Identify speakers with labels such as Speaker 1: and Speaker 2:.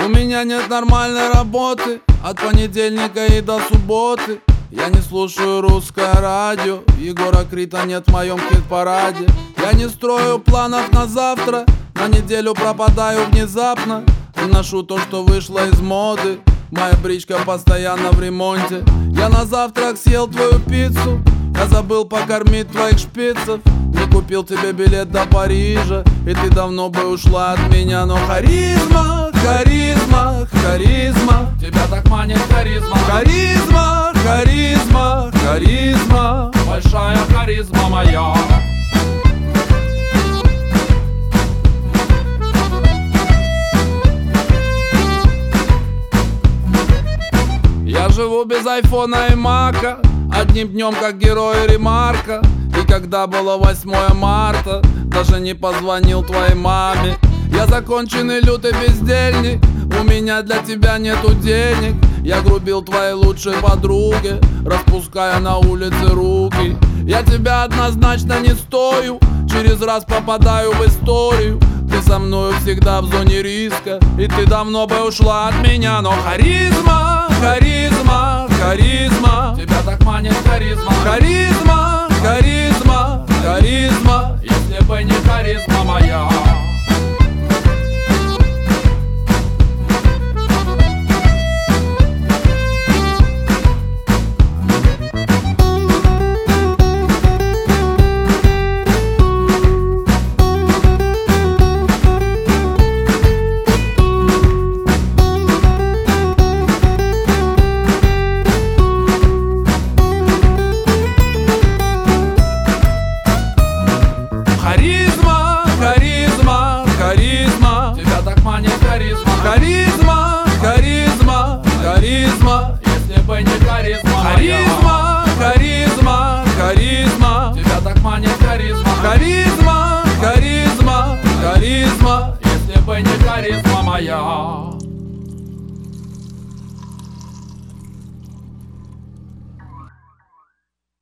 Speaker 1: У меня нет нормальной работы от понедельника и до субботы. Я не слушаю русское радио, Егора Крида нет в моем хит-параде. Я не строю планов на завтра, на неделю пропадаю внезапно. Ношу то, что вышло из моды, моя бричка постоянно в ремонте. Я на завтрак съел твою пиццу, я забыл покормить твоих шпицев. Не купил тебе билет до Парижа, и ты давно бы ушла от меня. Но харизма, харизма, харизма,
Speaker 2: тебя так манит харизма.
Speaker 1: Харизма, харизма, харизма,
Speaker 2: большая харизма моя.
Speaker 1: Я живу без айфона и мака, одним днем как герой Ремарка. И когда было 8 марта, даже не позвонил твоей маме. Я законченный лютый бездельник, у меня для тебя нету денег. Я грубил твоей лучшей подруге, распуская на улице руки. Я тебя однозначно не стою, через раз попадаю в историю. Ты со мною всегда в зоне риска, и ты давно бы ушла от меня. Но харизма, харизма, харизма,
Speaker 2: тебя так манит харизма.
Speaker 1: Харизма, харизма, харизма,
Speaker 2: если бы не харизма моя.
Speaker 1: Харизма, харизма, харизма,
Speaker 2: тебя так манит харизма.
Speaker 1: Харизма, харизма, харизма,
Speaker 2: если бы не харизма.
Speaker 1: Харизма, харизма, харизма,
Speaker 2: тебя так манит харизма.
Speaker 1: Харизма, харизма, харизма,
Speaker 2: если бы не харизма моя.